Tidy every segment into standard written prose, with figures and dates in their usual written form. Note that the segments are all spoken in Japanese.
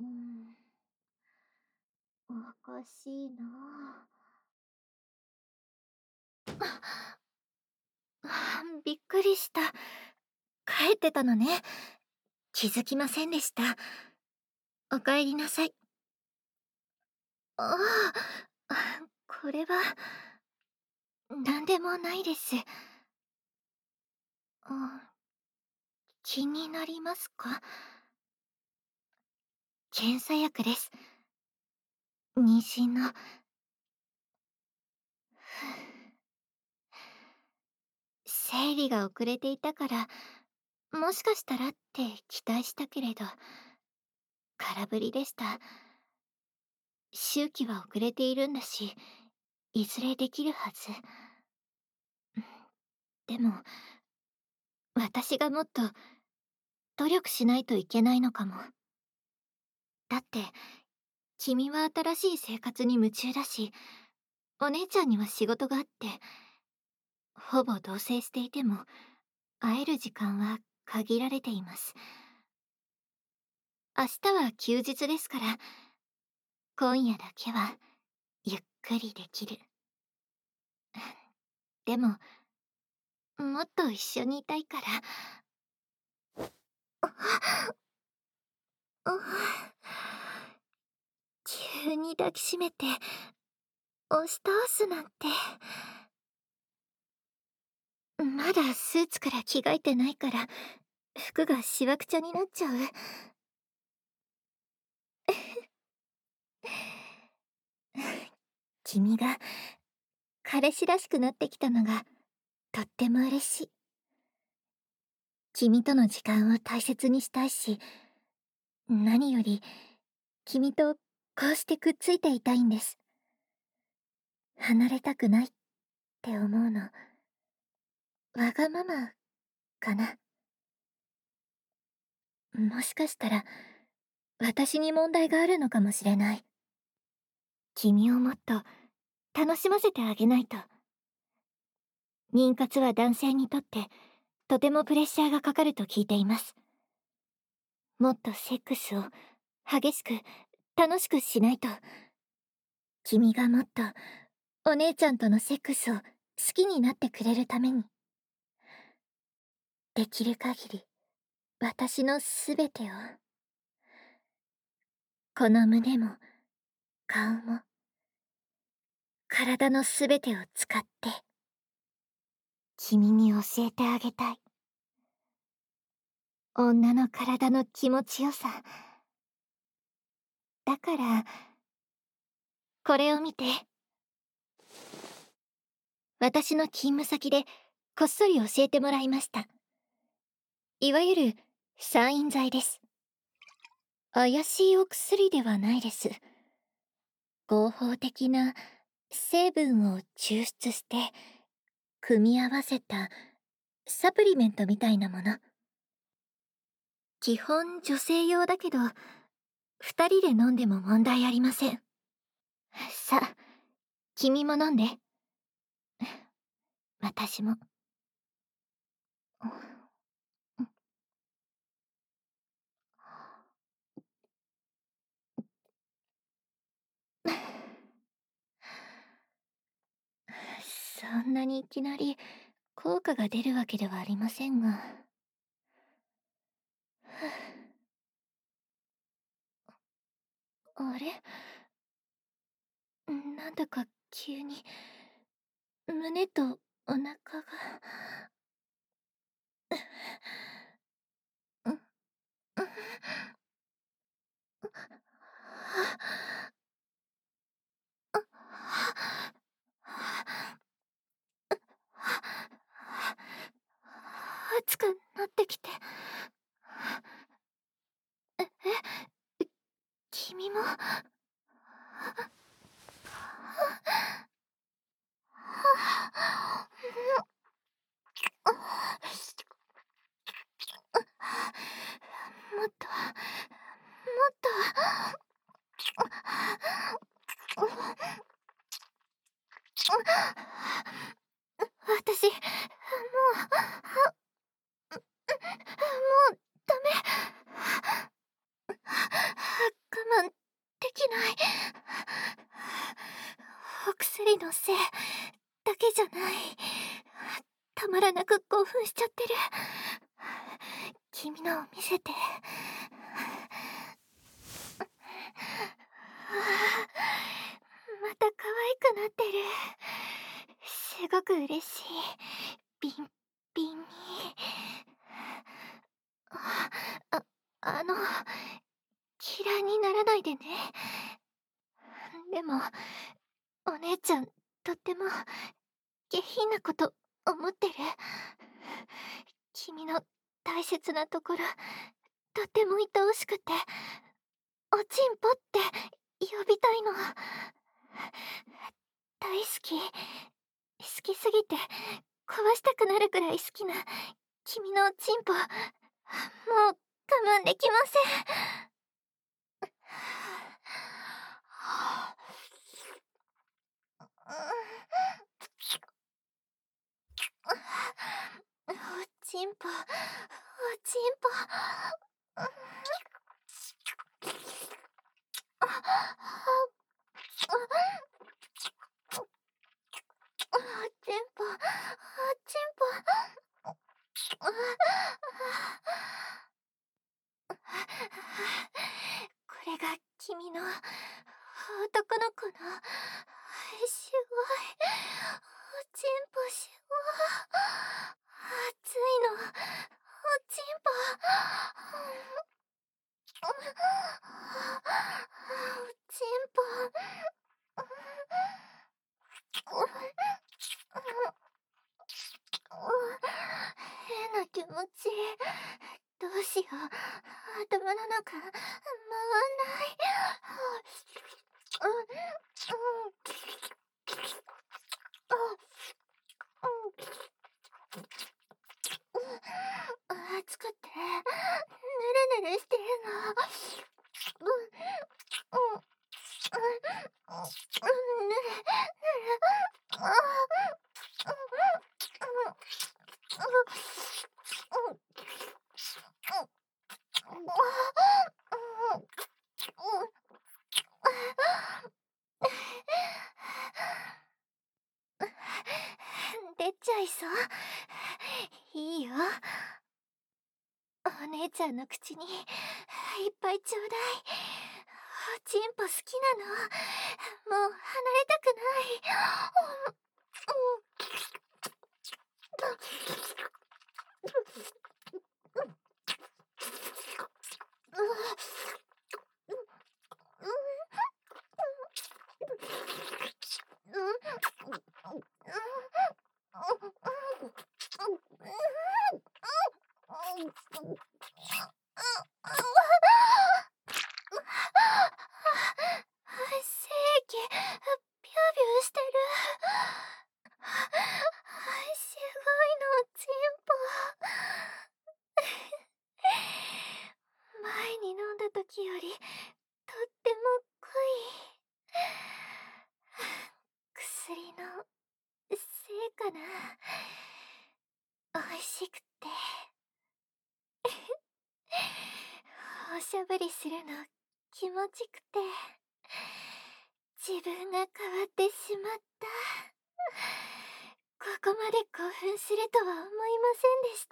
おかしいなびっくりした。帰ってたのね。気づきませんでした。おかえりなさい。ああ、これは、なんでもないです。あ、気になりますか？検査薬です。妊娠の。生理が遅れていたから、もしかしたらって期待したけれど、空振りでした。周期は遅れているんだし、いずれできるはず。でも、私がもっと努力しないといけないのかも。だって、君は新しい生活に夢中だし、お姉ちゃんには仕事があって、ほぼ同棲していても、会える時間は限られています。明日は休日ですから、今夜だけはゆっくりできる。でも、もっと一緒にいたいから。急に抱きしめて、押し倒すなんて。まだスーツから着替えてないから、服がしわくちゃになっちゃう。君が彼氏らしくなってきたのがとっても嬉しい。君との時間を大切にしたいし、何より君とこうしてくっついていたいんです。離れたくないって思うの、わがままかな。もしかしたら私に問題があるのかもしれない。君をもっと楽しませてあげないと。妊活は男性にとってとてもプレッシャーがかかると聞いています。もっとセックスを激しく楽しくしないと。君がもっとお姉ちゃんとのセックスを好きになってくれるために。できる限り私のすべてを。この胸も顔も体のすべてを使って君に教えてあげたい。女の体の気持ちよさ。だから、これを見て。私の勤務先でこっそり教えてもらいました。いわゆる散陰剤です。怪しいお薬ではないです。合法的な成分を抽出して組み合わせたサプリメントみたいなもの。基本女性用だけど、二人で飲んでも問題ありません。さあ、君も飲んで。私も。そんなにいきなり効果が出るわけではありませんが。あれ、なんだか急に胸とお腹が。熱くなってきて。君も。もっと、もっと。私、もうダメ。 のせいだけじゃない。たまらなく興奮しちゃってる。君のを見せて。また可愛くなってる。すごく嬉しい。ビンビンに。あ、あの、嫌いにならないでね。でも、お姉ちゃん、とっても下品なこと思ってる。君の大切なところ、とっても愛おしくて、おちんぽって呼びたいの。大好き。好きすぎて壊したくなるくらい好きな君のおちんぽ、もう我慢できません。おちんぽ、おちんぽ。おちんぽ、おちんぽ。これが君の男の子のすごいおちんぽ、すごい熱いのおちんぽ。おちんぽ。変な気持ち。どうしよう。頭の中回んない。暑くてぬるぬるしてるの。出ちゃいそう。いいよ。お姉ちゃんの口にいっぱいちょうだい。おちんぽ好きなの。もう離れたくない。精液ビュービューしてる。すごいのおちんぽ。前に飲んだ時よりとっても濃い。薬のせいかな。美味しくておしゃぶりするの気持ちくて、自分が変わってしまった。ここまで興奮するとは思いませんでした。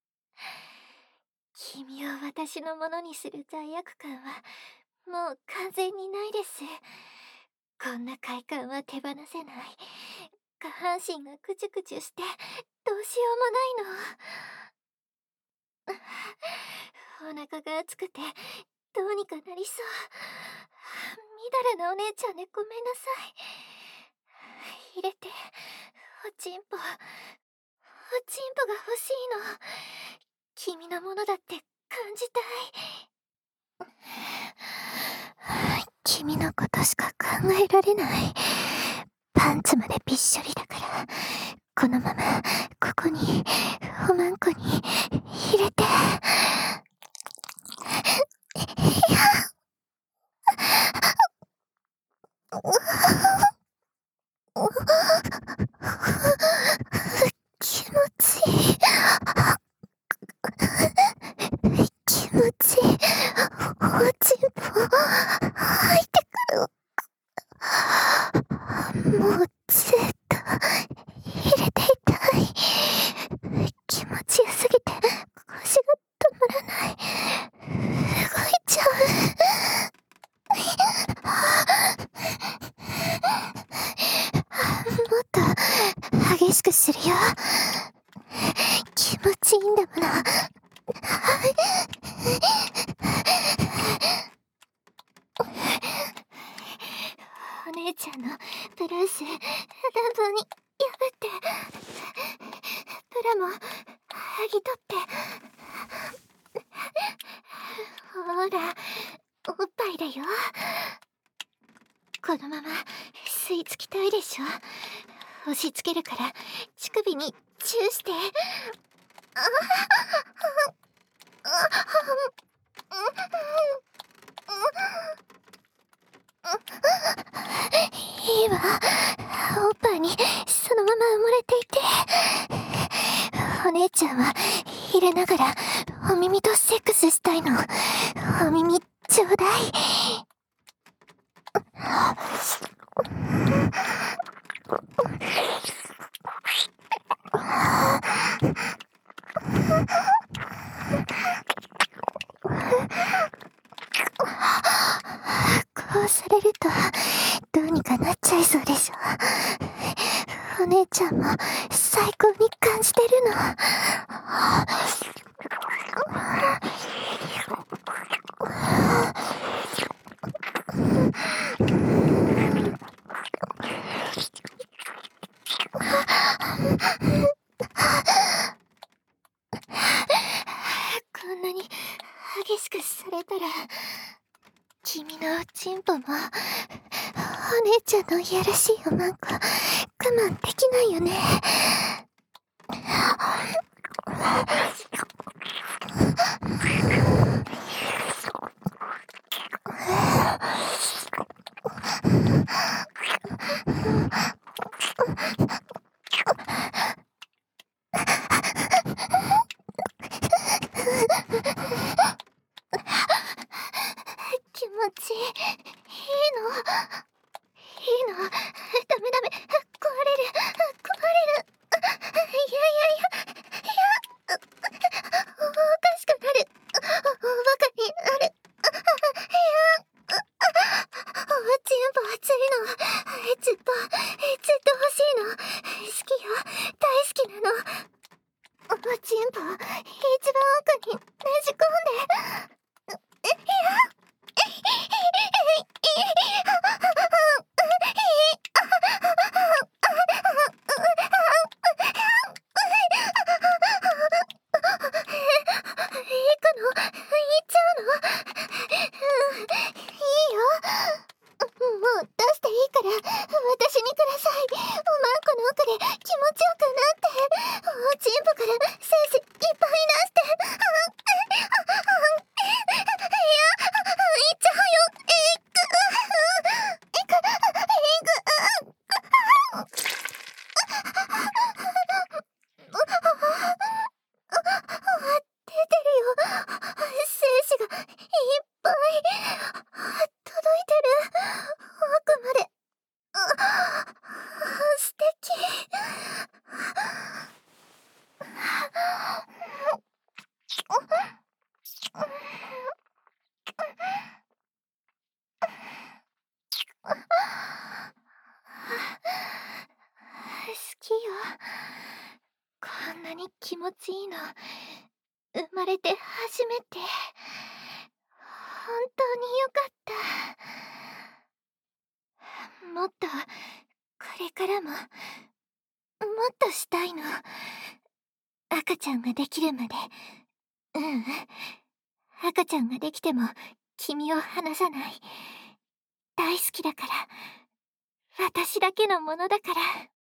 君を私のものにする罪悪感はもう完全にないです。こんな快感は手放せない。下半身がクチュクチュしてどうしようもないの。お腹が熱くてどうにかなりそう。みだらなお姉ちゃんでごめんなさい。入れて、おちんぽが欲しいの。君のものだって感じたい。君のことしか考えられない。パンツまでびっしょりだから、このままここにおまんこに入れて。気持ちいい。気持ちいい。おちんぽ入ってくる。もうら、おっぱいだよ。このまま吸い付きたいでしょ。押し付けるから乳首にチューして。いいわ。おっぱいにそのまま埋もれていて、お姉ちゃんは入れながらお耳とセックスしたいの。お耳ちょうだい。こうされるとどうにかなっちゃいそうでしょ。お姉ちゃんも最高に感じてるの。こんなに激しくされたら、君のおちんぽもお姉ちゃんのいやらしいおまんこ我慢できないよね。気持ちいいの。ダメ壊れる。いやおかしくなる。バカになる。おちんぽ熱いの。ずっと欲しいの。好きよ。大好きなの。おちんぽ一番奥にねじ込んで。行っちゃうの？いいよ。もう出していいから私にください。おまんこの奥で気持ちよくなって、おちんぽから精子いっぱい出して。いっちゃうよ。出てるよ。精子がいっぱい届いてる。奥まで。素敵。好きよ。こんなに気持ちいいの生まれて初めて。本当によかった。もっとこれからももっとしたいの。赤ちゃんができるまで。赤ちゃんができても君を離さない。大好きだから。私だけのものだから。